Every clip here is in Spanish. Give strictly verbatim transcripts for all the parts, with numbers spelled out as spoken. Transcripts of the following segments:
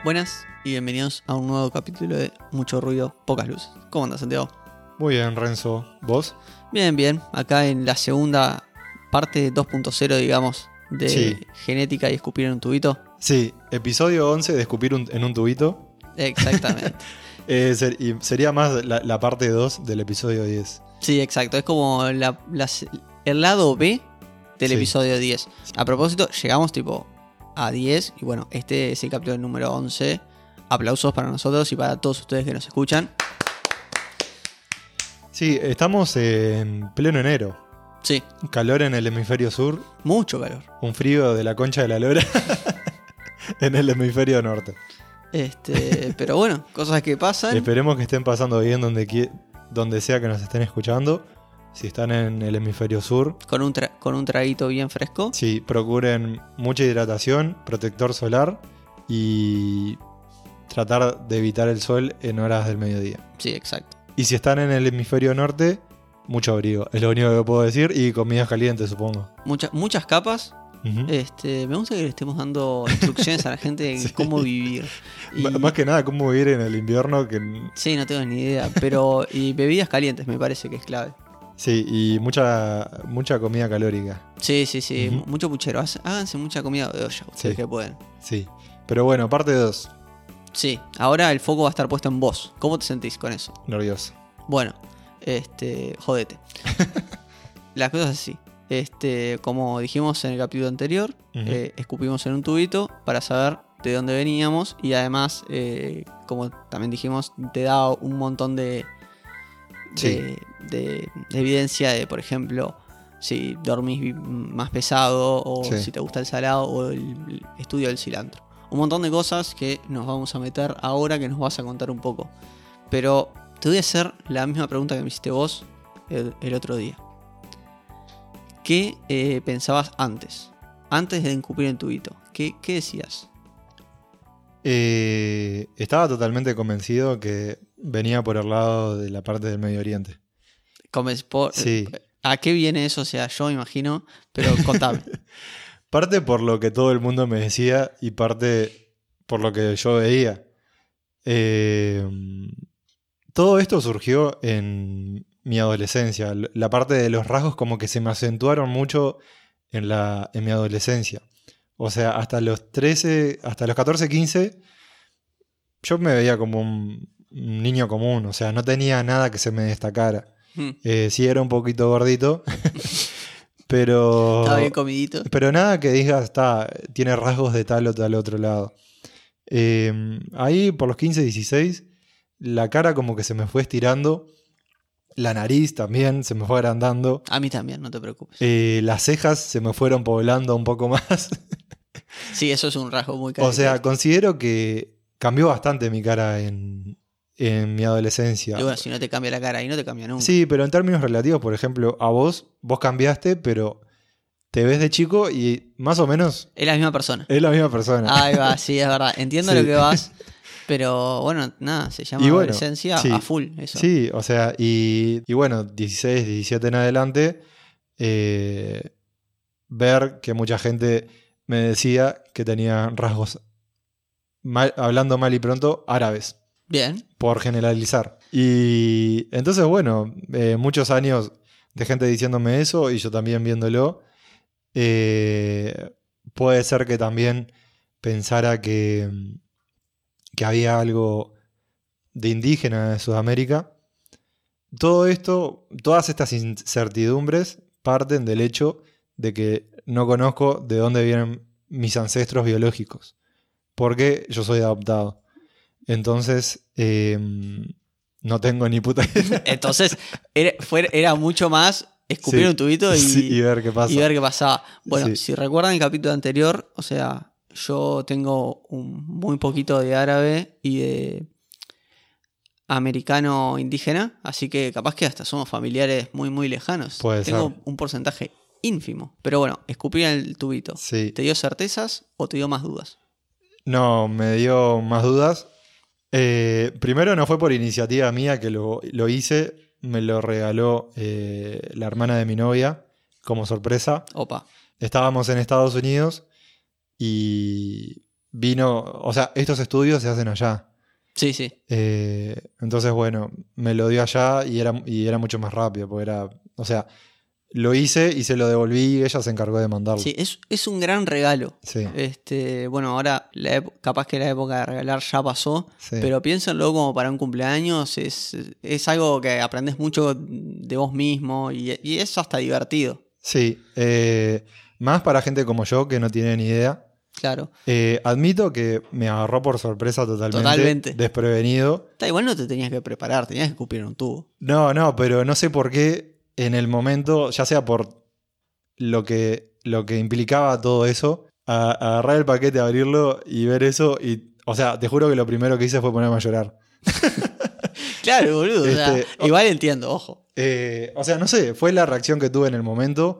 Buenas y bienvenidos a un nuevo capítulo de Mucho Ruido, Pocas Luces. ¿Cómo andas, Santiago? Muy bien, Renzo. ¿Vos? Bien, bien. Acá en la segunda parte dos punto cero, digamos, de Sí. genética y escupir en un tubito. Sí, episodio once de escupir un- en un tubito. Exactamente. Eh, ser- y sería más la, la parte dos del episodio diez. Sí, exacto. Es como la- las- el lado B del Sí. episodio diez. A propósito, llegamos tipo a diez y bueno, este es el capítulo número once. Aplausos para nosotros y para todos ustedes que nos escuchan. Sí, estamos en pleno enero. Sí, Calor en el hemisferio sur, mucho calor. un frío de la concha de la lora en el hemisferio norte. Este, pero bueno, cosas que pasan. Esperemos que estén pasando bien donde, qui- donde sea que nos estén escuchando. Si están en el hemisferio sur, Con un, tra- con un traguito bien fresco. sí, procuren mucha hidratación, protector solar y tratar de evitar el sol en horas del mediodía. Sí, exacto. Y si están en el hemisferio norte, mucho abrigo, es lo único que puedo decir, y comidas calientes, supongo. Mucha- muchas capas. Ujú. Este, me gusta que le estemos dando instrucciones a la gente de Sí. cómo vivir. Y- M- Más que nada, cómo vivir en el invierno, que sí, no tengo ni idea. Pero, y bebidas calientes me parece que es clave. sí, y mucha mucha comida calórica, Sí, sí, sí. Ujú. Mucho puchero. Há- Háganse mucha comida de olla, ustedes Sí. que pueden. sí. Pero bueno, parte dos, Sí, ahora el foco va a estar puesto en vos. ¿Cómo te sentís con eso? nervioso. Bueno, este, jodete. Las cosas así. Este, como dijimos en el capítulo anterior, Ujú. eh, escupimos en un tubito para saber de dónde veníamos y además, eh, como también dijimos, te da un montón de, de, de- de evidencia de, por ejemplo, si dormís vi- más pesado o Sí. si te gusta el salado o el estudio del cilantro. Un montón de cosas que nos vamos a meter ahora que nos vas a contar un poco. Pero te voy a hacer la misma pregunta que me hiciste vos el, el otro día. ¿Qué eh, pensabas antes? Antes de escupir en tubito. ¿Qué, qué decías? Eh, estaba totalmente convencido que venía por el lado de la parte del Medio Oriente. Comes- por- Sí. ¿A qué viene eso? O sea, yo me imagino, pero contame. Parte por lo que todo el mundo me decía y parte por lo que yo veía. Eh, todo esto surgió en mi adolescencia. L- La parte de los rasgos como que se me acentuaron mucho en, la, en mi adolescencia. O sea, hasta los trece, hasta los catorce, quince, yo me veía como un, un niño común. O sea, no tenía nada que se me destacara. Mm, Eh, sí era un poquito gordito, pero... Estaba bien comidito. Pero nada que digas, está, tiene rasgos de tal o tal otro lado. Eh, ahí por los quince, dieciséis, la cara como que se me fue estirando. La nariz también se me fue agrandando. A mí también, no te preocupes. Eh, las cejas se me fueron poblando un poco más. Sí, eso es un rasgo muy O característico. sea, considero que cambió bastante mi cara en, en mi adolescencia. Y bueno, si no te cambia la cara ahí, no te cambia nunca. Sí, pero en términos relativos, por ejemplo, a vos, vos cambiaste, pero te ves de chico y más o menos Es la misma persona. es la misma persona. Ahí va, sí, es verdad. Entiendo Sí. lo que vas. Pero bueno, nada, se llama Y bueno, adolescencia sí. a full. Eso. Sí, o sea, y, y bueno, dieciséis, diecisiete en adelante, eh, ver que mucha gente me decía que tenía rasgos, mal- hablando mal y pronto, árabes, Bien. por generalizar. Y entonces, bueno, eh, muchos años de gente diciéndome eso y yo también viéndolo. Eh, puede ser que también pensara que, que había algo de indígena de Sudamérica. Todo esto, todas estas incertidumbres parten del hecho de que no conozco de dónde vienen mis ancestros biológicos, porque yo soy adoptado. Entonces, eh, no tengo ni puta idea. Entonces, era, fue- era mucho más escupir Sí, un tubito y, sí, y ver qué pasa. y ver qué pasaba. Bueno, Sí. si recuerdan el capítulo anterior, o sea, yo tengo un muy poquito de árabe y de americano indígena, así que capaz que hasta somos familiares muy, muy lejanos. Puede Tengo ser. un porcentaje ínfimo. Pero bueno, escupir en el tubito. Sí. ¿Te dio certezas o te dio más dudas? No, me dio más dudas. Eh, primero no fue por iniciativa mía que lo, lo hice, me lo regaló eh, la hermana de mi novia como sorpresa. Opa. Estábamos en Estados Unidos y vino, o sea, estos estudios se hacen allá. Sí, sí. Eh, entonces, bueno, me lo dio allá y era, y era mucho más rápido, porque era, o sea, lo hice y se lo devolví y ella se encargó de mandarlo. Sí, es, es un gran regalo. Sí. Este, bueno, ahora la ep- capaz que la época de regalar ya pasó, Sí. pero piénsenlo como para un cumpleaños, es, es algo que aprendes mucho de vos mismo y, y es hasta divertido. Sí, eh, más para gente como yo que no tiene ni idea. Claro. Eh, admito que me agarró por sorpresa totalmente, Totalmente. desprevenido. Da igual, no te tenías que preparar, tenías que escupir un tubo. No, no, pero no sé por qué en el momento, ya sea por lo que, lo que implicaba todo eso, a, agarrar el paquete, abrirlo y ver eso. Y, o sea, te juro que lo primero que hice fue ponerme a llorar. Claro, boludo. O sea, Este, igual entiendo, ojo. Eh, o sea, no sé, fue la reacción que tuve en el momento.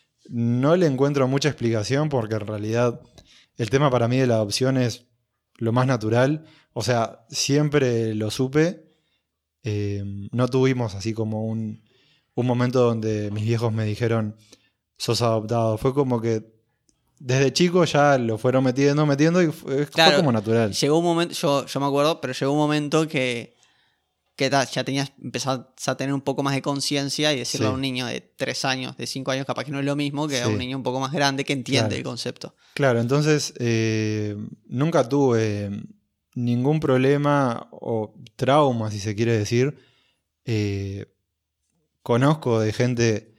No le encuentro mucha explicación porque en realidad el tema para mí de la adopción es lo más natural. O sea, siempre lo supe. Eh, no tuvimos así como un, un momento donde mis viejos me dijeron, sos adoptado. Fue como que desde chico ya lo fueron metiendo, metiendo y fue, Claro, fue como natural. Llegó un momento, yo, yo me acuerdo, pero llegó un momento que, que ta, ya tenías, empezás a tener un poco más de conciencia y decirle Sí. a un niño de tres años, de cinco años, capaz que no es lo mismo que a Sí. un niño un poco más grande que entiende Claro. el concepto. Claro, entonces eh, nunca tuve ningún problema o trauma, si se quiere decir. Eh, conozco de gente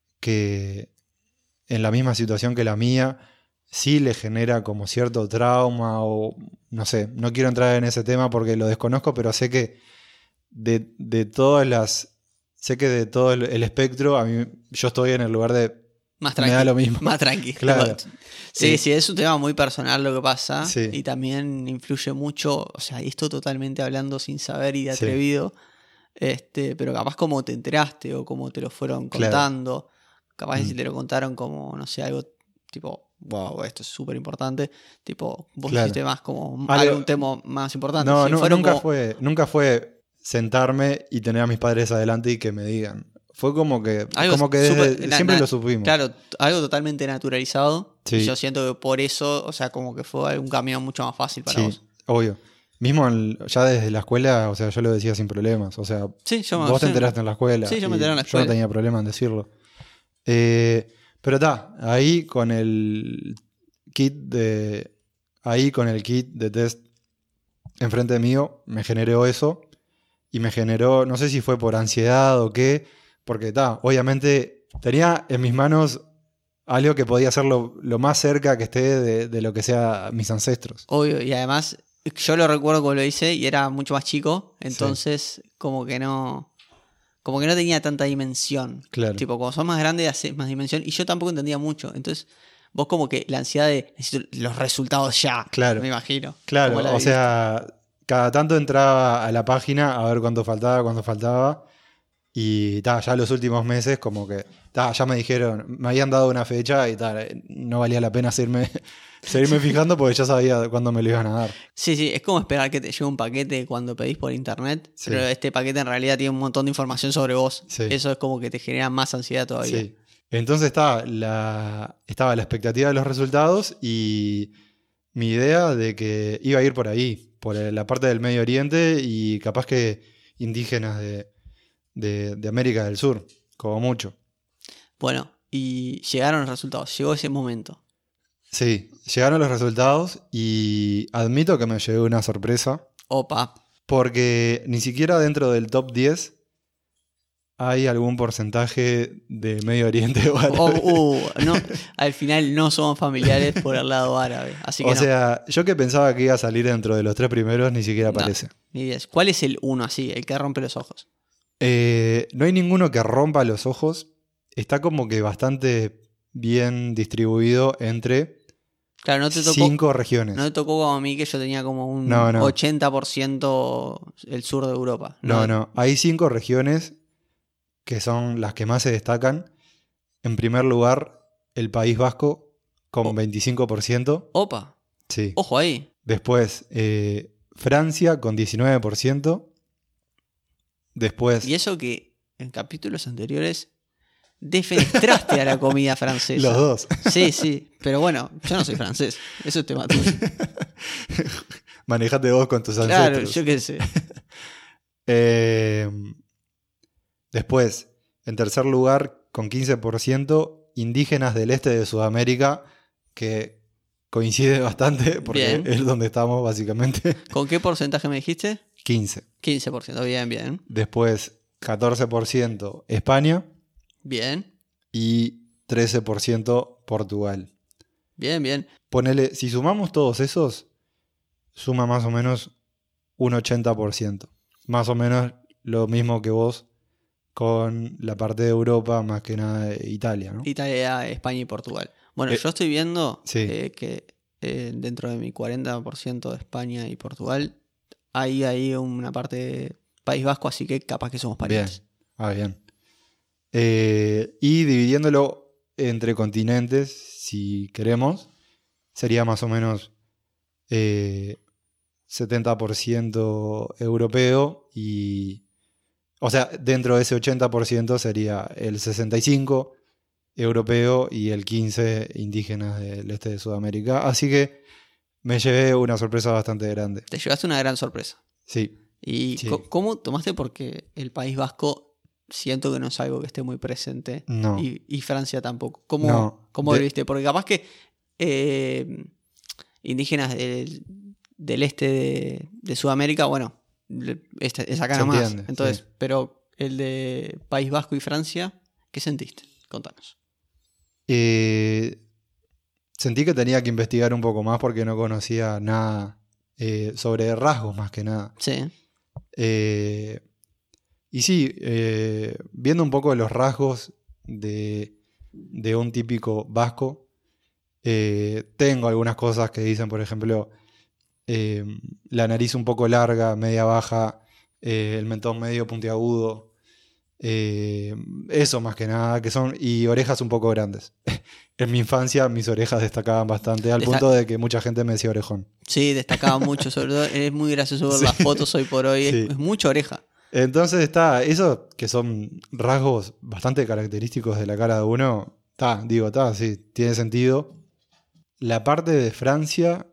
que en la misma situación que la mía sí le genera como cierto trauma o no sé, no quiero entrar en ese tema porque lo desconozco, pero sé que de, de todas las, sé que de todo el, el espectro, a mí yo estoy en el lugar de Más me tranqui. da lo mismo. Más tranqui. Claro. Sí, Eh, sí, es un tema muy personal lo que pasa. Sí. Y también influye mucho, o sea, y esto totalmente hablando sin saber y de Sí. atrevido. Este, pero capaz como te enteraste o como te lo fueron Claro. contando. Capaz que Mm. si te lo contaron como, no sé, algo tipo, wow, esto es súper importante. Tipo, vos Claro. hiciste más como Algo- algún tema más importante. No, Si no, fueron nunca como- fue, nunca fue sentarme y tener a mis padres adelante y que me digan. Fue como que, Algo como que desde- súper- na- siempre na- lo supimos. Claro, t- algo totalmente naturalizado. Sí. Y yo siento que por eso, o sea, como que fue un camino mucho más fácil para Sí, vos. obvio. Mismo en- ya desde la escuela, o sea, yo lo decía sin problemas. O sea, Sí, yo me- vos te sí. enteraste en la escuela. Sí, yo me y enteré en la Yo escuela. no tenía problema en decirlo. Eh, pero está, ahí con el kit de. Ahí con el kit de test enfrente mío, me generó eso. Y me generó, no sé si fue por ansiedad o qué, porque está, obviamente tenía en mis manos algo que podía ser lo, lo más cerca que esté de, de lo que sea mis ancestros. Obvio, y además yo lo recuerdo cuando lo hice y era mucho más chico, entonces como que no como que no tenía tanta dimensión. Claro. Tipo, cuando sos más grande haces más dimensión y yo tampoco entendía mucho. Entonces, vos como que la ansiedad de necesito los resultados ya, Claro. me imagino. Claro, ¿Cómo la o viviste? sea, cada tanto entraba a la página a ver cuánto faltaba, cuánto faltaba. Y ta, ya los últimos meses como que ta, ya me dijeron, me habían dado una fecha y ta, no valía la pena seguirme, seguirme fijando porque ya sabía cuándo me lo iban a dar. Sí, sí, es como esperar que te llegue un paquete cuando pedís por internet, Sí. pero este paquete en realidad tiene un montón de información sobre vos. Sí. Eso es como que te genera más ansiedad todavía. Sí. Entonces estaba la, estaba la expectativa de los resultados y mi idea de que iba a ir por ahí, por la parte del Medio Oriente y capaz que indígenas de, de, de América del Sur, como mucho. Bueno, y llegaron los resultados, llegó ese momento. Sí, llegaron los resultados y admito que me llevó una sorpresa Opa, porque ni siquiera dentro del top diez hay algún porcentaje de Medio Oriente o árabe. Oh, uh, no, al final no somos familiares por el lado árabe. Así que O no, sea, yo que pensaba que iba a salir dentro de los tres primeros, ni siquiera No. aparece. ni ideas. ¿Cuál es el uno así, el que rompe los ojos? Eh, no hay ninguno que rompa los ojos. Está como que bastante bien distribuido entre Claro, no te tocó, cinco regiones. no te tocó como a mí que yo tenía como un No, no. ochenta por ciento el sur de Europa. No, no. Hay cinco regiones que son las que más se destacan. En primer lugar, el País Vasco con Oh. veinticinco por ciento. Opa, Sí. ojo ahí. Después, eh, Francia con diecinueve por ciento. Después, Y eso que en capítulos anteriores defenestraste a la comida francesa. Los dos. Sí, sí. Pero bueno, yo no soy francés. Eso es tema tuyo. Manejate vos con tus Claro, ancestros. yo qué sé. Eh, después, en tercer lugar, con quince por ciento, indígenas del este de Sudamérica, que coincide bastante porque Bien. es donde estamos básicamente. ¿Con qué porcentaje me dijiste? quince. quince por ciento. Bien, bien. Después, catorce por ciento España Bien. y trece por ciento Portugal. Bien, bien. Ponele, si sumamos todos esos, suma más o menos un ochenta por ciento. Más o menos lo mismo que vos con la parte de Europa, más que nada de Italia, ¿no? Italia, España y Portugal. Bueno, Eh, yo estoy viendo sí. eh, que eh, dentro de mi cuarenta por ciento de España y Portugal, hay ahí una parte de País Vasco, así que capaz que somos Bien. parientes. Ah, bien. Eh, y dividiéndolo entre continentes, si queremos, sería más o menos eh, setenta por ciento europeo y... O sea, dentro de ese ochenta por ciento sería el sesenta y cinco por ciento europeo y el quince por ciento indígenas del este de Sudamérica. Así que me llevé una sorpresa bastante grande. Te llevaste una gran sorpresa. Sí. ¿Y Sí. co- cómo tomaste? Porque el País Vasco siento que no es algo que esté muy presente. No. Y, y Francia tampoco. ¿Cómo, No. cómo De- lo viste? Porque capaz que eh, indígenas del, del este de, de Sudamérica, bueno, le- este- es acá Se nomás. entiende, Entonces, sí. pero el de País Vasco y Francia, ¿qué sentiste? Contanos. Eh, sentí que tenía que investigar un poco más porque no conocía nada eh, sobre rasgos más que nada. Sí. Eh, y sí, eh, viendo un poco los rasgos de, de un típico vasco, eh, tengo algunas cosas que dicen, por ejemplo, eh, la nariz un poco larga, media baja, eh, el mentón medio puntiagudo, eh, eso más que nada, que son, y orejas un poco grandes. En mi infancia mis orejas destacaban bastante, al Desta- punto de que mucha gente me decía orejón. Sí, destacaba mucho, sobre todo. Es muy gracioso ver Sí. las fotos hoy por hoy. Sí. Es, es mucha oreja. Entonces está, eso que son rasgos bastante característicos de la cara de uno, está, digo, está, sí, tiene sentido. La parte de Francia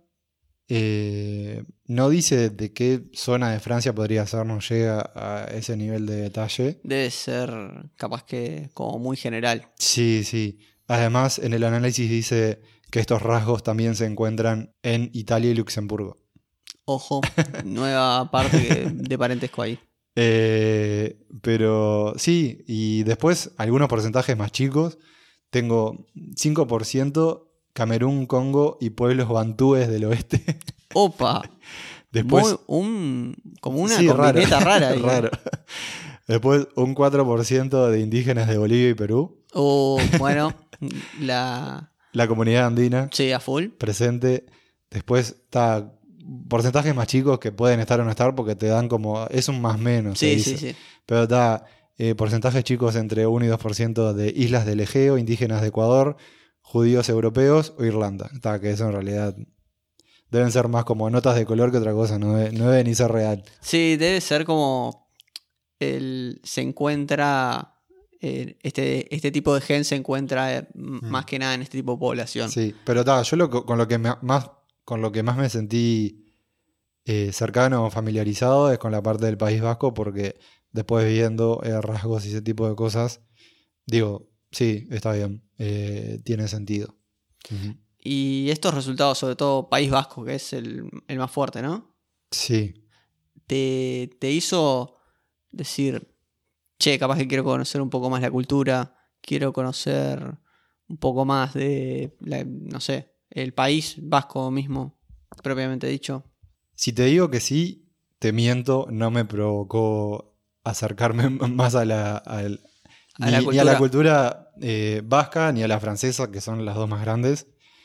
eh, no dice de qué zona de Francia podría ser, no llega a ese nivel de detalle. Debe ser capaz que como muy general. Sí, sí. Además, en el análisis dice que estos rasgos también se encuentran en Italia y Luxemburgo. Ojo, nueva parte que- de parentesco ahí. Eh, pero sí, y después algunos porcentajes más chicos. Tengo cinco por ciento Camerún, Congo y pueblos bantúes del oeste. Opa, Después, muy- un, como una sí, raro, combineta rara. ahí. raro. Después un cuatro por ciento de indígenas de Bolivia y Perú. O bueno, la... La comunidad andina Sí, a full. presente. Después está porcentajes más chicos que pueden estar o no estar porque te dan como... Es un más menos. se Sí, dice. sí, sí. Pero está eh, porcentajes chicos entre uno y dos por ciento de islas del Egeo, indígenas de Ecuador, judíos europeos o Irlanda. Está, que eso en realidad deben ser más como notas de color que otra cosa, no debe, no debe ni ser real. Sí, debe ser como el, se encuentra eh, este, este tipo de gen se encuentra eh, m- Mm. más que nada en este tipo de población. Sí, pero está, yo lo, que- con, lo que me- más, con lo que más me sentí eh, cercano o familiarizado es con la parte del País Vasco porque después viendo eh, rasgos y ese tipo de cosas, digo, sí, está bien, eh, tiene sentido. Ujú. Y estos resultados, sobre todo País Vasco, que es el, el más fuerte, ¿no? Sí. Te, te hizo decir, che, capaz que quiero conocer un poco más la cultura, quiero conocer un poco más de, la- no sé, el País Vasco mismo, propiamente dicho. Si te digo que sí, te miento, no me provocó acercarme más a la, al- A ni, la ni a la cultura. cultura eh, vasca ni a la francesa, que son las dos más grandes.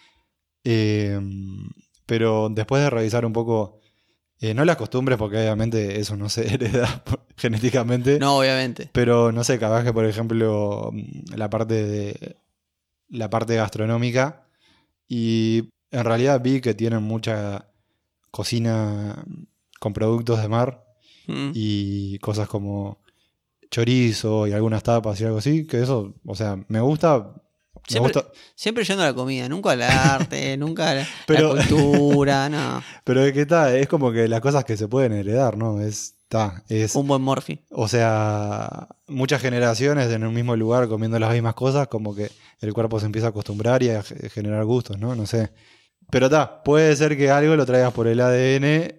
Eh, pero después de revisar un poco, eh, no las costumbres, porque obviamente eso no se hereda genéticamente, No, obviamente. pero no sé, capaz que por ejemplo mm, la parte de la parte gastronómica, y en realidad vi que tienen mucha cocina con productos de mar Mm. y cosas como chorizo y algunas tapas y algo así, que eso, o sea, me gusta. Me Siempre, gusta. siempre yendo a la comida, nunca al arte, nunca a la, Pero- la cultura, no. Pero es que está, es como que las cosas que se pueden heredar, ¿no? Es, está, es, Un buen morfi. o sea, muchas generaciones en un mismo lugar comiendo las mismas cosas, como que el cuerpo se empieza a acostumbrar y a ge- generar gustos, ¿no? No sé. Pero está, puede ser que algo lo traigas por el A D N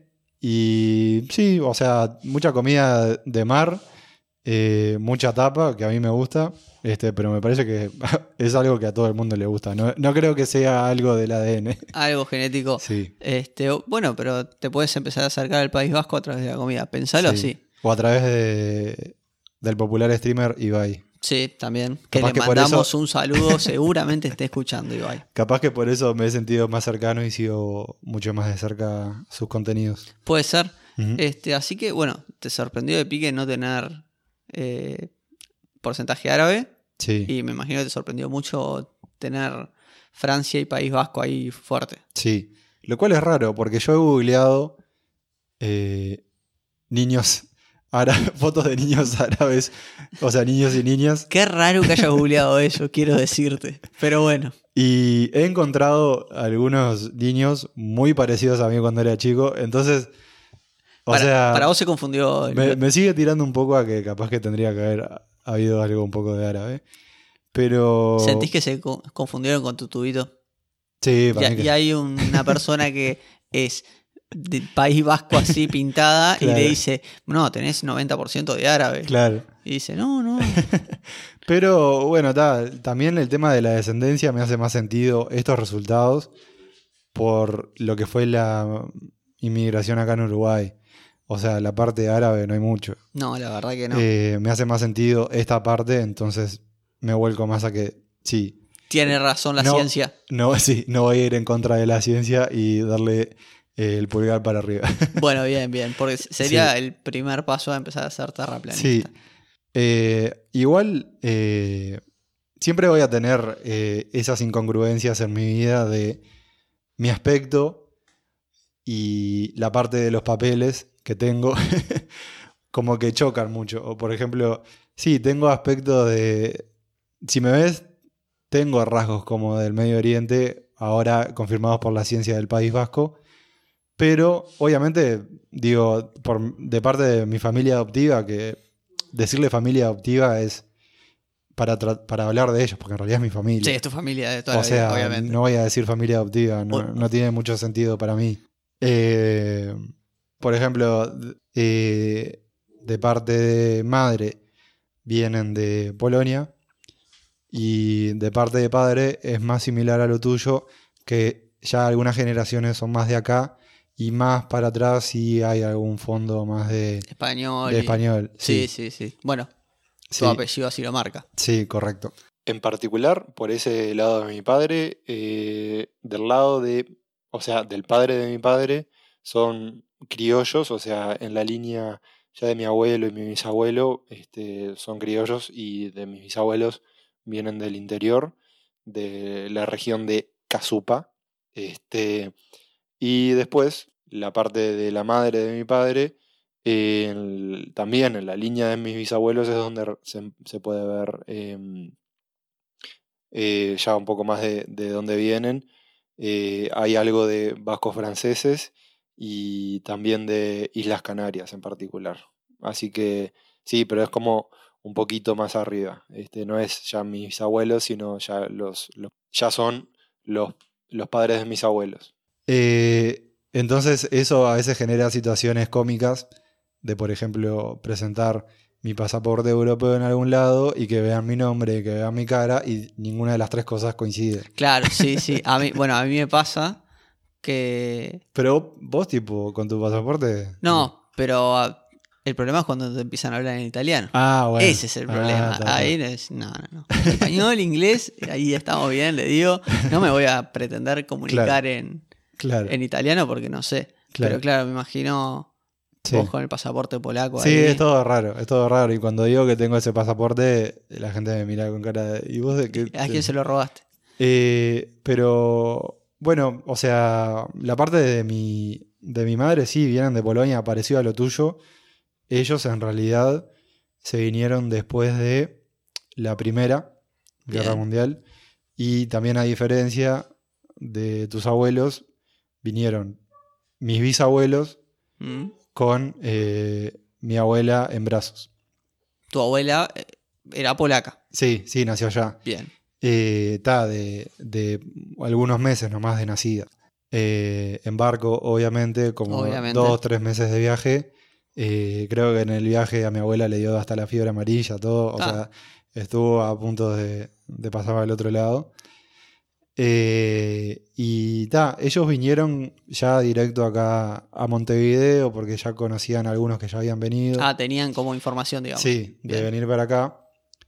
y sí, o sea, mucha comida de mar, eh, mucha tapa, que a mí me gusta, este, pero me parece que es algo que a todo el mundo le gusta. No, no creo que sea algo del A D N. Algo genético. Sí, Este, o- bueno, pero te puedes empezar a acercar al País Vasco a través de la comida. Pensalo sí. así. O a través de, del popular streamer Ibai. Sí, también. Que Capaz le que por mandamos eso- un saludo, seguramente esté escuchando, Ibai. Capaz que por eso me he sentido más cercano y sigo mucho más de cerca sus contenidos. Puede ser. Ujú. Este, así que, bueno, te sorprendió de pique no tener eh, porcentaje árabe. Sí, Y me imagino que te sorprendió mucho tener Francia y País Vasco ahí fuerte. sí. Lo cual es raro, porque yo he googleado eh, niños árabes, fotos de niños árabes, o sea, niños y niñas, Qué raro que hayas googleado eso, quiero decirte. Pero bueno, y he encontrado algunos niños muy parecidos a mí cuando era chico, entonces, o para, sea, para vos se confundió. el- me, me sigue tirando un poco a que capaz que tendría que haber habido algo un poco de árabe, pero... ¿Sentís que se co- confundieron con tu tubito? Sí, Y, para mí que y sí. hay una persona que es de País Vasco así pintada y Claro. le dice, no, tenés noventa por ciento de árabe. Claro. Y dice, no, no. Pero bueno, ta, también el tema de la descendencia me hace más sentido estos resultados por lo que fue la inmigración acá en Uruguay. O sea, la parte árabe no hay mucho. No, la verdad que no. Eh, me hace más sentido esta parte, entonces me vuelco más a que sí. Tiene razón la no, ciencia. No, sí, no voy a ir en contra de la ciencia y darle eh, el pulgar para arriba. Bueno, bien, bien. Porque sería el primer paso a empezar a ser terraplanista. Sí. Eh, igual, eh, siempre voy a tener eh, esas incongruencias en mi vida de mi aspecto y la parte de los papeles que tengo, como que chocan mucho. O por ejemplo, sí, tengo aspecto de... Si me ves, tengo rasgos como del Medio Oriente, ahora confirmados por la ciencia del País Vasco, pero obviamente, digo, por, de parte de mi familia adoptiva, que decirle familia adoptiva es para, tra- para hablar de ellos, porque en realidad es mi familia. Sí, es tu familia de toda O la vida, sea, obviamente. no voy a decir familia adoptiva, no, Bueno. no tiene mucho sentido para mí. Eh, por ejemplo, d- eh, de parte de madre vienen de Polonia y de parte de padre es más similar a lo tuyo, que ya algunas generaciones son más de acá y más para atrás sí hay algún fondo más de, Español. de y- español. Sí, Sí, sí, sí. Bueno, sí. tu apellido así lo marca. Sí, correcto. En particular, por ese lado de mi padre, eh, del lado de, o sea, del padre de mi padre, son criollos, o sea, en la línea ya de mi abuelo y mi bisabuelo, este, son criollos y de mis bisabuelos vienen del interior, de la región de Casupa. Este, y después, la parte de la madre de mi padre, eh, el- también en la línea de mis bisabuelos es donde re- se, se puede ver em, eh, ya un poco más de, de dónde vienen. Eh, hay algo de vascos franceses y también de Islas Canarias en particular. Así que sí, pero es como un poquito más arriba. Este, no es ya mis abuelos, sino ya los, los- ya son los, los padres de mis abuelos. Eh, entonces eso a veces genera situaciones cómicas de, por ejemplo, presentar mi pasaporte europeo en algún lado y que vean mi nombre, que vean mi cara y ninguna de las tres cosas coincide. Claro, sí, sí. A mí, bueno, a mí me pasa que... Pero vos, tipo, con tu pasaporte... No, pero ah, el problema es cuando te empiezan a hablar en italiano. Ah, bueno. Ese es el Ah, problema. está, está. Ahí es, no, no, no. Español, inglés, ahí estamos bien, le digo. No me voy a pretender comunicar Claro. en, Claro. en italiano porque no sé. Claro. Pero claro, me imagino Sí. vos con el pasaporte polaco Sí, ahí. es todo raro, es todo raro. Y cuando digo que tengo ese pasaporte, la gente me mira con cara de... ¿Y vos de qué? ¿A quién se lo robaste? Eh, pero bueno, o sea, la parte de mi, de mi madre sí vienen de Polonia, parecido a lo tuyo. Ellos en realidad se vinieron después de la Primera Guerra Bien. Mundial. Y también a diferencia de tus abuelos, vinieron mis bisabuelos Mm. con eh, mi abuela en brazos. Tu abuela eh, era polaca. Sí, sí, nació allá. Bien. Está de, de algunos meses nomás de nacida. Eh, en barco, obviamente, como Obviamente. dos, tres meses de viaje. Eh, creo que en el viaje a mi abuela le dio hasta la fiebre amarilla, todo. O Ah. sea, estuvo a punto de, de pasar al otro lado. Eh, y ta, ellos vinieron ya directo acá a Montevideo porque ya conocían a algunos que ya habían venido. Ah, tenían como información, digamos. Sí, Bien. de venir para acá.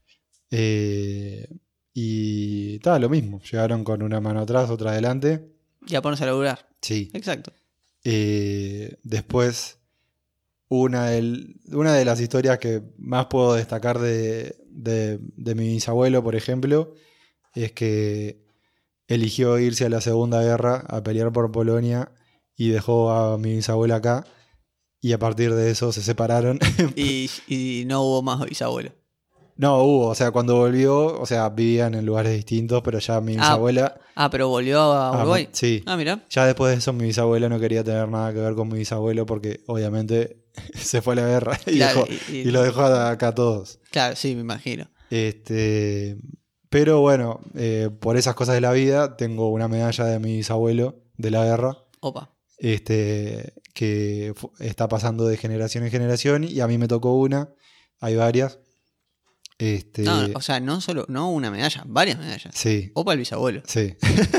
Eh, y ta, lo mismo. Llegaron con una mano atrás, otra adelante. Y a ponerse a laburar. Sí. Exacto. Eh, después, una, del- una de las historias que más puedo destacar de, de, de mi bisabuelo, por ejemplo, es que eligió irse a la Segunda Guerra a pelear por Polonia y dejó a mi bisabuela acá. Y a partir de eso se separaron. Y, y no hubo más bisabuelo. No, hubo, o sea, cuando volvió, o sea, vivían en lugares distintos, pero ya mi Ah, bisabuela... Ah, pero volvió a Ah, Uruguay. sí. Ah, mira. Ya después de eso mi bisabuela no quería tener nada que ver con mi bisabuelo porque obviamente se fue a la guerra y, Claro, dejó- y- y- y lo dejó acá a todos. Claro, sí, me imagino. Este, pero bueno, eh, por esas cosas de la vida tengo una medalla de mi bisabuelo de la guerra, Opa. este, que fu- está pasando de generación en generación y a mí me tocó una, hay varias. Este, No, o sea, no solo, no una medalla, varias medallas. sí, Opa el bisabuelo. sí.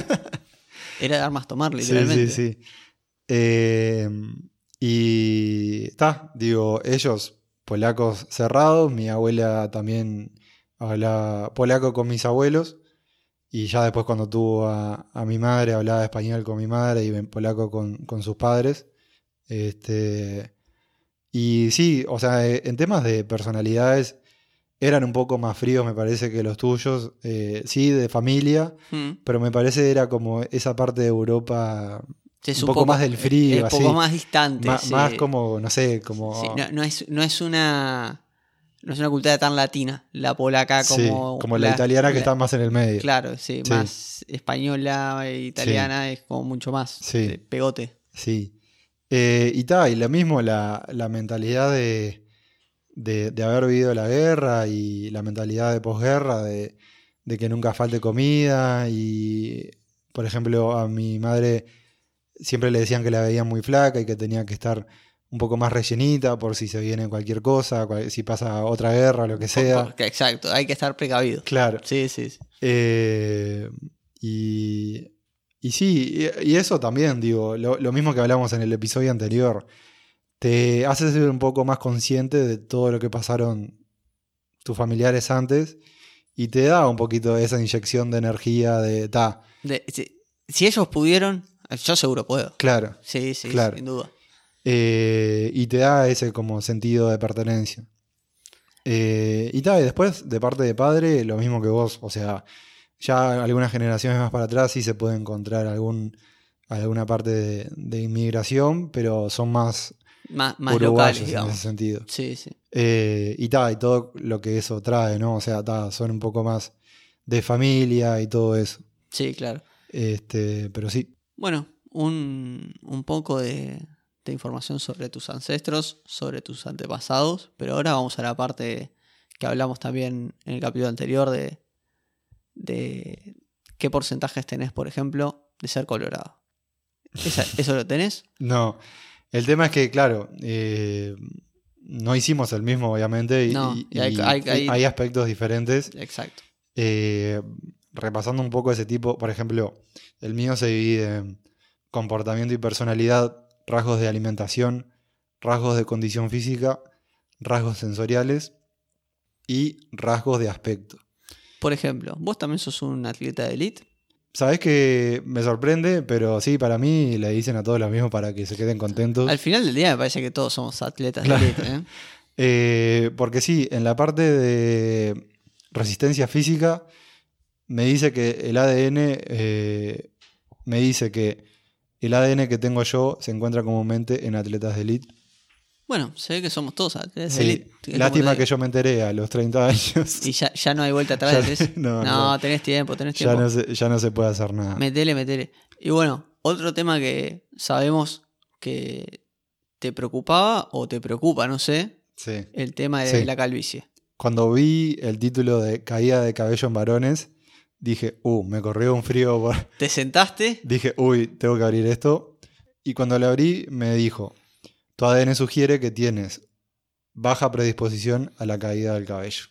Era dar más tomar, Sí, literalmente. sí, sí. Eh, y está, digo, ellos polacos cerrados, mi abuela también hablaba polaco con mis abuelos y ya después cuando tuvo a, a mi madre hablaba español con mi madre y en polaco con, con sus padres. Este, y sí, o sea, eh, en temas de personalidades eran un poco más fríos, me parece, que los tuyos, eh, sí, de familia. Mm. Pero me parece era como esa parte de Europa Sí, es un poco más del frío, es un poco así. más distante. Ma- sí. más como, no sé, como... Sí, no, no es, no es una. No es una cultura tan latina, la polaca sí, como. como la, italiana que la- está más en el medio. Claro, sí, Sí. más española e italiana es como mucho más. Sí. de pegote. Sí. Eh, y tal, y lo mismo la, la mentalidad de, de, de haber vivido la guerra y la mentalidad de posguerra, de, de que nunca falte comida. Y, por ejemplo, a mi madre siempre le decían que la veían muy flaca y que tenía que estar un poco más rellenita por si se viene cualquier cosa, cual- si pasa otra guerra, lo que sea. Porque- exacto, hay que estar precavido. Claro. Sí, sí, sí. Eh, y, y sí, y, y eso también, digo, lo, lo mismo que hablamos en el episodio anterior, te hace ser un poco más consciente de todo lo que pasaron tus familiares antes y te da un poquito de esa inyección de energía de, ta, De- si, si ellos pudieron, yo seguro puedo. claro, Sí, sí, Claro. sin duda. eh, y te da ese como sentido de pertenencia. Eh, y tal, y después de parte de padre, lo mismo que vos, o sea, ya algunas generaciones más para atrás sí se puede encontrar algún, alguna parte de, de inmigración, pero son más, Más, más uruguayos locales, en digamos. ese sentido. Sí, sí. Eh, y tal, y todo lo que eso trae, ¿no? O sea, ta, son un poco más de familia y todo eso. Sí, claro. Este, pero sí, Bueno, un, un poco de, de información sobre tus ancestros, sobre tus antepasados, pero ahora vamos a la parte que hablamos también en el capítulo anterior de, de qué porcentajes tenés, por ejemplo, de ser colorado. Esa- ¿Eso lo tenés? no. El tema es que, claro, eh, no hicimos el mismo, obviamente, y, No, y- y hay- y hay- hay- hay aspectos diferentes. Exacto. Eh, repasando un poco ese tipo, por ejemplo, el mío se divide en comportamiento y personalidad, rasgos de alimentación, rasgos de condición física, rasgos sensoriales y rasgos de aspecto. Por ejemplo, ¿vos también sos un atleta de elite? Sabés que me sorprende, pero sí, para mí le dicen a todos lo mismo para que se queden contentos. Al final del día me parece que todos somos atletas Claro. de elite, ¿eh? Eh, porque sí, en la parte de resistencia física me dice que el A D N eh, me dice que el A D N que tengo yo se encuentra comúnmente en atletas de elite. Bueno, se ve que somos todos atletas. Sí, elite, es lástima como te que yo me enteré a los treinta años. Y ya, ya no hay vuelta atrás. Ya- ¿Decís? no, no, no. tenés tiempo, tenés Ya tiempo. no, se, ya no se puede hacer nada. Metele, metele. Y bueno, otro tema que sabemos que te preocupaba o te preocupa, no sé, Sí. el tema de Sí. la calvicie. Cuando vi el título de Caída de cabello en varones, dije, uh, me corrió un frío por... ¿Te sentaste? Dije, uy, tengo que abrir esto. Y cuando lo abrí, me dijo, tu A D N sugiere que tienes baja predisposición a la caída del cabello.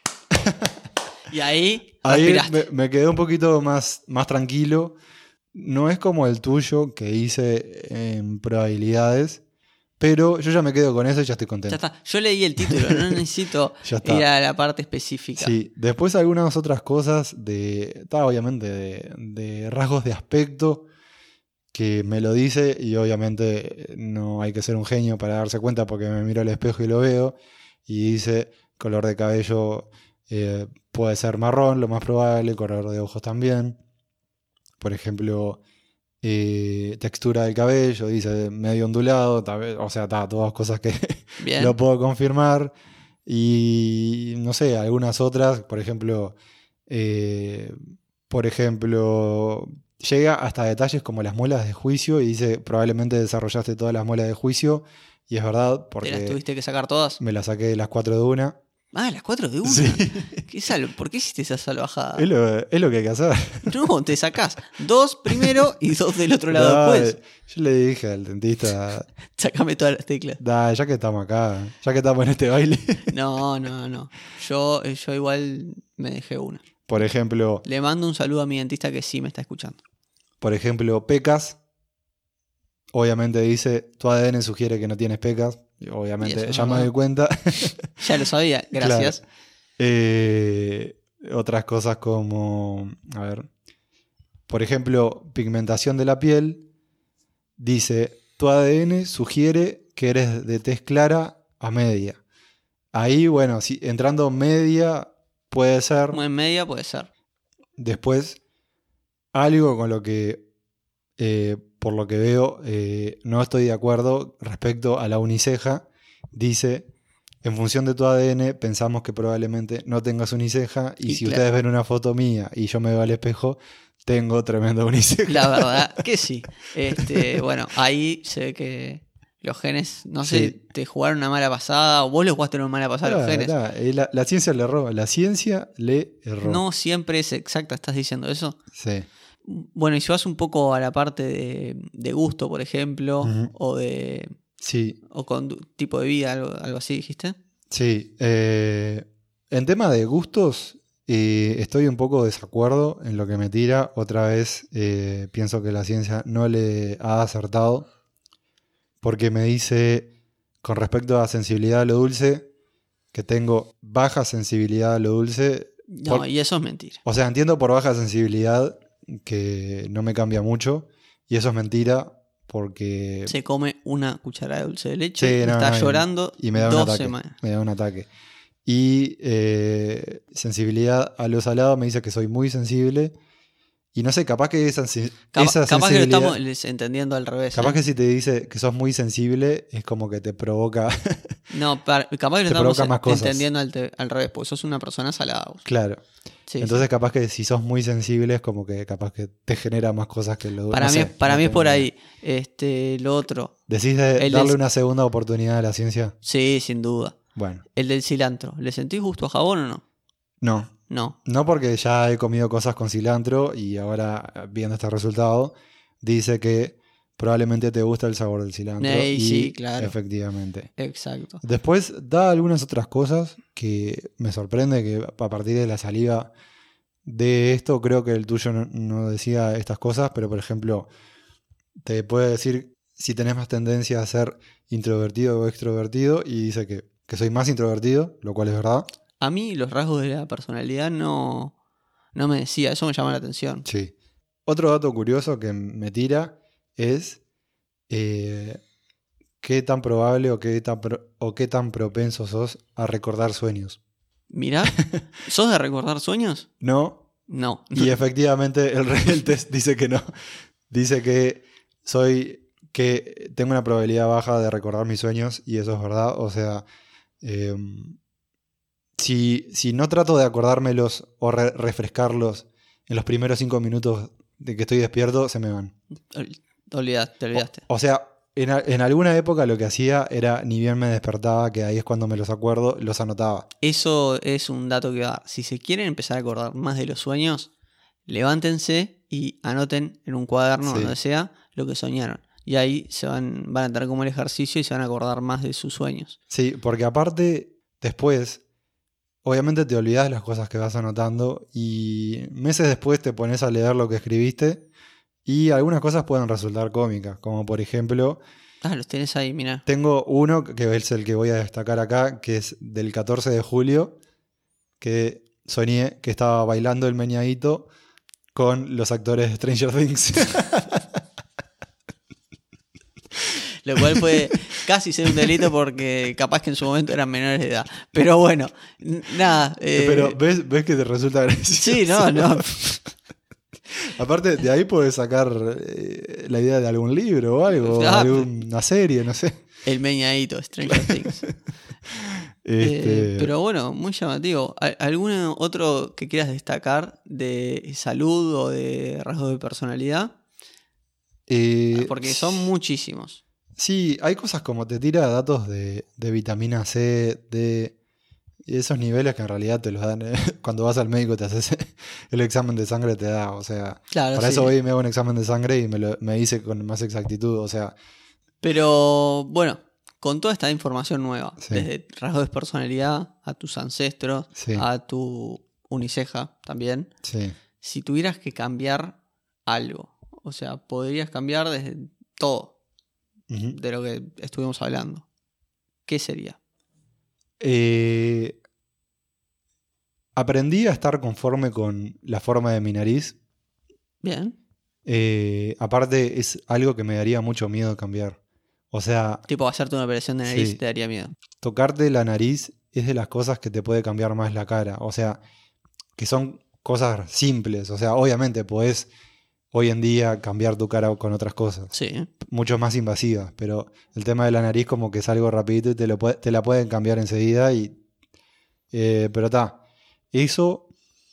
Y ahí, Ahí respiraste. me, me quedé un poquito más, más tranquilo. No es como el tuyo que hice en probabilidades, pero yo ya me quedo con eso y ya estoy contento. Ya está. Yo leí el título, no necesito Ya está. ir a la parte específica. Sí, después algunas otras cosas de, está, obviamente, de, de rasgos de aspecto que me lo dice y obviamente no hay que ser un genio para darse cuenta porque me miro al espejo y lo veo y dice color de cabello eh, puede ser marrón, lo más probable, color de ojos también. Por ejemplo, eh, textura del cabello, dice medio ondulado, tal vez, o sea, está, todas cosas que Bien. lo puedo confirmar. Y no sé, algunas otras, por ejemplo, eh, por ejemplo, llega hasta detalles como las muelas de juicio y dice probablemente desarrollaste todas las muelas de juicio y es verdad ¿Te las porque tuviste que sacar todas? me las saqué de las cuatro de una. Ah, las cuatro de una. Sí. ¿Qué sal- ¿Por qué hiciste esa salvajada? Es lo, es lo que hay que hacer. No, te sacás dos primero y dos del otro lado Da, después. yo le dije al dentista, Sácame todas las teclas. da, ya que estamos acá, ya que estamos en este baile. No, no, no. Yo, yo igual me dejé una. Por ejemplo, Le mando un saludo a mi dentista que sí me está escuchando. por ejemplo, pecas. Obviamente dice, tu A D N sugiere que no tienes pecas. Y Obviamente, eso es ya me verdad. doy cuenta. Ya lo sabía, gracias. Claro. Eh, otras cosas como, a ver, por ejemplo, pigmentación de la piel. Dice, tu A D N sugiere que eres de tez clara a media. Ahí, bueno, si, entrando media puede ser. Como en media puede ser. Después, algo con lo que, eh, por lo que veo, eh, no estoy de acuerdo respecto a la uniceja. Dice, en función de tu A D N, pensamos que probablemente no tengas uniceja. Y, Y si claro. ustedes ven una foto mía y yo me veo al espejo, tengo tremenda uniceja. La verdad que sí. Este, bueno, ahí se ve que los genes, no sé, Sí. te jugaron una mala pasada o vos le jugaste una mala pasada a los Ah, genes. ah, eh, la, la ciencia le erró. La ciencia le erró. No siempre es exacta, ¿estás diciendo eso? Sí. Bueno, y si vas un poco a la parte de, de gusto, por ejemplo, Ujú. o de Sí, o con tipo de vida, algo, algo así, dijiste. sí. Eh, en tema de gustos, eh, estoy un poco desacuerdo en lo que me tira. Otra vez eh, pienso que la ciencia no le ha acertado. Porque me dice, con respecto a sensibilidad a lo dulce, que tengo baja sensibilidad a lo dulce. No, Por- y eso es mentira. O sea, entiendo por baja sensibilidad que no me cambia mucho. Y eso es mentira porque... Se come una cucharada de dulce de leche Sí, y no, está no, y- llorando y me da un dos ataque. semanas. Me da un ataque. Y eh, sensibilidad a lo salado me dice que soy muy sensible. Y no sé, capaz que esa, sen- Capa- esa capaz que lo sensibilidad... estamos les- entendiendo al revés. Capaz ¿eh? que si te dice que sos muy sensible, es como que te provoca... No, par- capaz que lo te estamos provoca más cosas. entendiendo al, te- al revés, porque sos una persona salada. vos. Claro. Sí, Entonces capaz que si sos muy sensible es como que capaz que te genera más cosas que lo sí. Para no mí, sé, para no mí es tengo por idea. ahí. Este, lo otro. ¿Decís de El darle del- una segunda oportunidad a la ciencia? Sí, sin duda. Bueno, El del cilantro. ¿Le sentís gusto a jabón o no? no. No. No porque ya he comido cosas con cilantro y ahora viendo este resultado dice que probablemente te gusta el sabor del cilantro. Ey, y sí, claro. efectivamente. Exacto. Después da algunas otras cosas que me sorprende que a partir de la saliva de esto, creo que el tuyo no, no decía estas cosas, pero por ejemplo, te puede decir si tenés más tendencia a ser introvertido o extrovertido y dice que, que soy más introvertido, lo cual es verdad. A mí los rasgos de la personalidad no, no me decía. Eso me llama la atención. Sí. Otro dato curioso que me tira es eh, qué tan probable o qué tan, pro- o qué tan propenso sos a recordar sueños. Mirá, ¿sos de recordar sueños? No, No. y efectivamente el, re- el test dice que no. Dice que soy que tengo una probabilidad baja de recordar mis sueños y eso es verdad. O sea, eh, si, si no trato de acordármelos o re- refrescarlos en los primeros cinco minutos de que estoy despierto, se me van. Te olvidaste, te olvidaste. O, o sea, en, a- en alguna época lo que hacía era, ni bien me despertaba, que ahí es cuando me los acuerdo, los anotaba. Eso es un dato que va a dar. Si se quieren empezar a acordar más de los sueños, levántense y anoten en un cuaderno, Sí. donde sea, lo que soñaron. Y ahí se van, van a tener como el ejercicio y se van a acordar más de sus sueños. Sí, porque aparte, después, obviamente te olvidas las cosas que vas anotando y meses después te pones a leer lo que escribiste y algunas cosas pueden resultar cómicas, como por ejemplo, Ah, los tenés ahí, mirá. tengo uno que es el que voy a destacar acá, que es del catorce de julio, que soñé que estaba bailando el meñadito con los actores de Stranger Things. Lo cual puede casi ser un delito porque capaz que en su momento eran menores de edad. Pero bueno, n- nada. eh, Pero ¿ves, ves que te resulta gracioso? sí, no, no. Aparte, de ahí puedes sacar eh, la idea de algún libro o algo, Ah, alguna serie, no sé. El meñadito, Stranger Things. Este, Eh, pero bueno, muy llamativo. ¿Al- ¿Algún otro que quieras destacar de salud o de rasgos de personalidad? eh, Porque son muchísimos. Sí, hay cosas como te tira datos de, de vitamina C, de y esos niveles que en realidad te los dan eh, cuando vas al médico, te haces el examen de sangre, te da. O sea, Claro, para sí. eso voy y me hago un examen de sangre y me, lo, me dice con más exactitud. O sea, Pero bueno, con toda esta información nueva, Sí. desde rasgos de personalidad a tus ancestros, Sí. a tu uniceja también, sí. si tuvieras que cambiar algo, o sea, podrías cambiar desde todo Ujú. de lo que estuvimos hablando, ¿qué sería? Eh, aprendí a estar conforme con la forma de mi nariz. Bien, Eh, aparte, es algo que me daría mucho miedo cambiar. O sea, tipo hacerte una operación de nariz Sí. te daría miedo. tocarte la nariz es de las cosas que te puede cambiar más la cara. O sea, que son cosas simples. O sea, obviamente podés hoy en día cambiar tu cara con otras cosas, Sí, mucho más invasivas. Pero el tema de la nariz como que es algo rapidito y te, lo puede- te la pueden cambiar enseguida. Y, eh, pero está. Eso,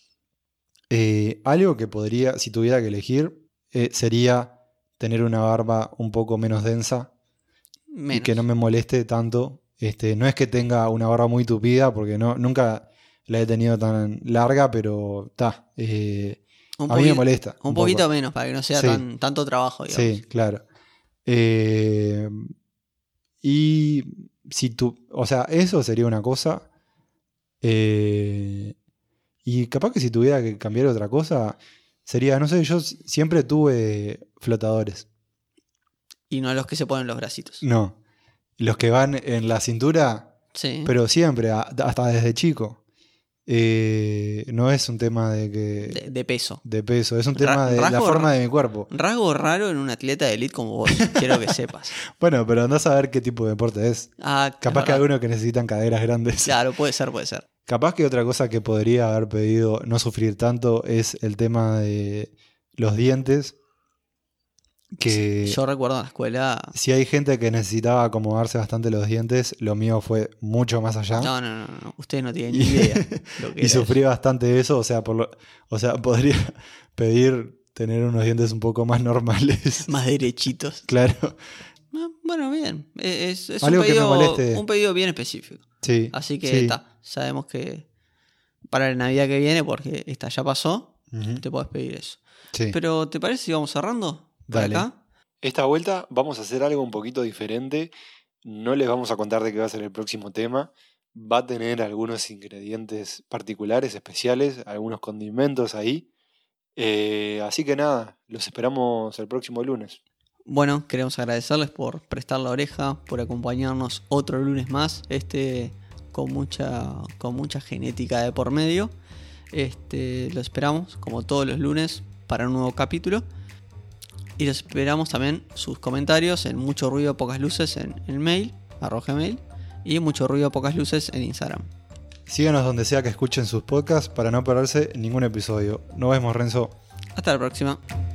eh, algo que podría, si tuviera que elegir, eh, sería tener una barba un poco menos densa. menos. Y que no me moleste tanto. Este, no es que tenga una barba muy tupida, porque no, nunca la he tenido tan larga, pero está. eh, un a mí me poqui- molesta. Un, un poquito poco. menos, para que no sea Sí. tan, tanto trabajo, digamos. Sí, claro. Eh, y si tú, o sea, eso sería una cosa. Eh, y capaz que si tuviera que cambiar otra cosa, sería, no sé, yo s- siempre tuve flotadores. Y no los que se ponen los bracitos. No. Los que van en la cintura. Sí. Pero siempre, a- hasta desde chico. Eh, no es un tema de que de, de peso. de peso, es un Ra- tema de la rasgo forma ra- de mi cuerpo. Rasgo raro en un atleta de elite como vos, quiero que sepas. Bueno, pero andás a ver qué tipo de deporte es. Ah, es Capaz que verdad. algunos que necesitan caderas grandes. Claro, puede ser, puede ser. Capaz que otra cosa que podría haber pedido no sufrir tanto es el tema de los dientes. Que Yo recuerdo en la escuela. si hay gente que necesitaba acomodarse bastante los dientes, lo mío fue mucho más allá. No, no, no, no. Ustedes no tienen Y- ni idea lo que Y era sufrí bastante eso, o sea, por lo- o sea, podría pedir tener unos dientes un poco más normales. eso. Más derechitos. Claro, Ah, bueno, bien. Es, es Algo un, que me pedido, moleste. un pedido bien específico. sí. Así que sí. está. Sabemos que para la Navidad que viene, porque esta ya pasó, Ujú, te podés pedir eso. sí. Pero ¿te parece si vamos cerrando? Por Dale. acá. Esta vuelta vamos a hacer algo un poquito diferente. No les vamos a contar de qué va a ser el próximo tema. Va a tener algunos ingredientes particulares, especiales, algunos condimentos ahí. Eh, así que nada, los esperamos el próximo lunes. Bueno, queremos agradecerles por prestar la oreja, por acompañarnos otro lunes más, este con mucha, con mucha genética de por medio. Este, lo esperamos, como todos los lunes, para un nuevo capítulo. Y los esperamos también sus comentarios en Mucho Ruido Pocas Luces en el mail, arroja mail, y Mucho Ruido Pocas Luces en Instagram. Síganos donde sea que escuchen sus podcasts para no perderse ningún episodio. Nos vemos, Renzo. Hasta la próxima.